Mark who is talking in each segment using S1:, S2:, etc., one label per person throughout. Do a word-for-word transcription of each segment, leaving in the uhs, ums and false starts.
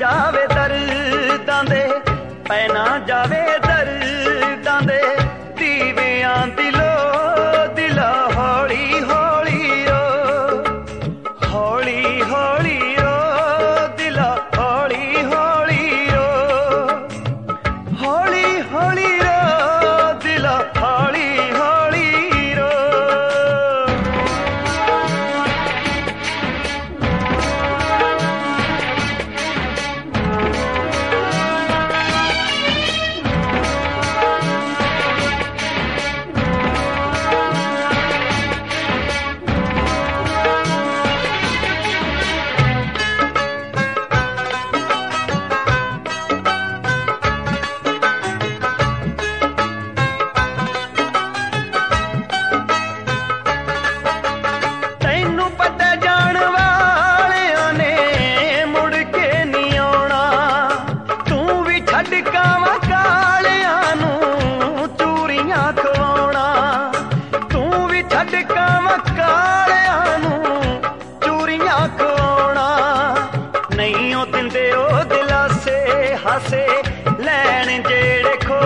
S1: ਜਾਵੇ ਦਰਦਾਂ ਦੇ, ਪੈ ਨਾ ਜਾਵੇ ਦਰਦਾਂ ਦੇ ਦੀਵਿਆਂ ਦਿਲੋਂ ਦਿਲਾ ਹੌਲੀ ਹੌਲੀ ਰੋ, ਹੌਲੀ ਹੌਲੀ ਰੋ ਦਿਲਾ ਹੌਲੀ ਹੌਲੀ ਰੋ, ਹੌਲੀ ਹੌਲੀ ਰੋ ਦਿਲਾ ਹੌਲੀ ਹੌਲੀ ਰੋ। ਹਾਸੇ ਲੈਣ ਜਿਹੜੇ ਖੋ,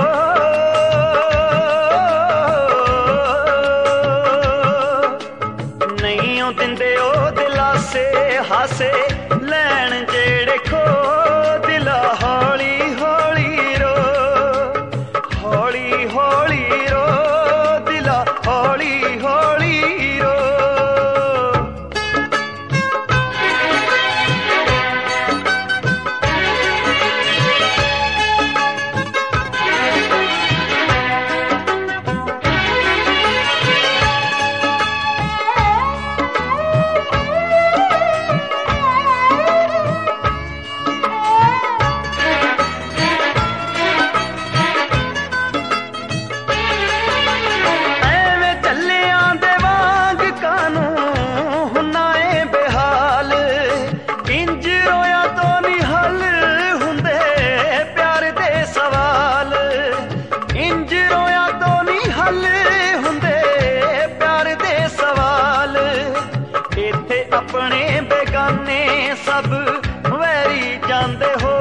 S1: ਨਹੀਂ ਉਹ ਦਿੰਦੇ ਉਹ ਦਿਲਾਸੇ ਹਾਸੇ ਲੈਣ ਜਿਹੜੇ ਖੋ, ਦਿਲਾ ਹੌਲੀ ਹੌਲੀ ਰੋ, ਹੌਲੀ ਹੌਲੀ ਰੋ ਦਿਲਾ ਹੌਲੀ ਹੌਲੀ ਰੋ। ਆਪਣੇ ਬੇਗਾਨੇ ਸਭ ਵੈਰੀ ਜਾਂਦੇ ਹੋ,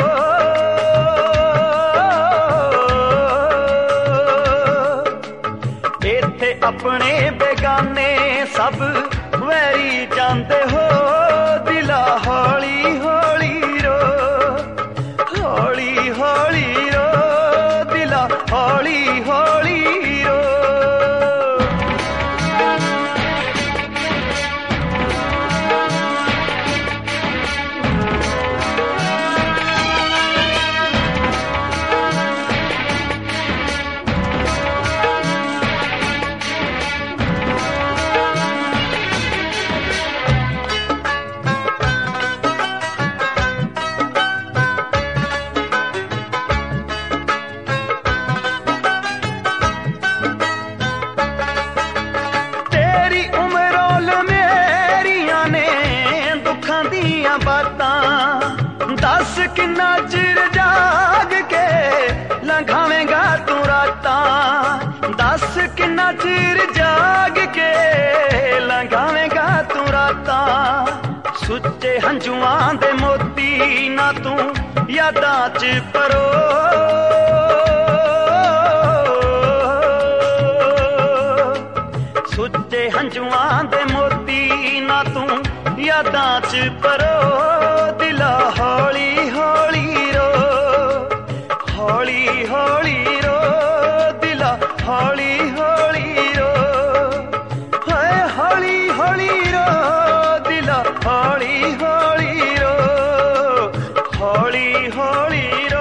S1: ਇੱਥੇ ਆਪਣੇ ਬੇਗਾਨੇ ਸਭ ਵੈਰੀ ਜਾਂਦੇ ਹੋ, ਦਿਲਾ ਹੌਲੀ ਹੌਲੀ ਰੋ, ਹੌਲੀ ਹੌਲੀ ਰੋ ਦਿਲਾ ਹੌਲੀ ਹੌਲੀ ਰੋ। ਬਾਤਾਂ ਦੱਸ ਕਿੰਨਾ ਚਿਰ ਜਾਗ ਕੇ ਲੰਘਾਵੇਂਗਾ ਤੂੰ ਰਾਤਾਂ, ਦੱਸ ਕਿੰਨਾ ਚਿਰ ਜਾਗ ਕੇ ਲੰਘਾਵੇਂਗਾ ਤੂੰ ਰਾਤਾਂ, ਸੁੱਚੇ ਹੰਝੂਆਂ ਦੇ ਮੋਤੀ ਨਾ ਤੂੰ ਯਾਦਾਂ ਚ ਪਰੋ, ਸੁੱਚੇ ਹੰਝੂਆਂ ਦੇ ਮੋਤੀ ਨਾ ਤੂੰ ਯਾਦਾਂ ਚ ਪਰੋ, ਦਿਲਾ ਹੌਲੀ ਹੌਲੀ ਰੋ, ਹੌਲੀ ਹੌਲੀ ਰੋ ਦਿਲਾ ਹੌਲੀ ਹੌਲੀ ਰੋ, ਹਾਏ ਹੌਲੀ ਹੌਲੀ ਰੋ ਦਿਲਾ ਹੌਲੀ ਹੌਲੀ ਰੋ, ਹੌਲੀ ਹੌਲੀ ਰੋ।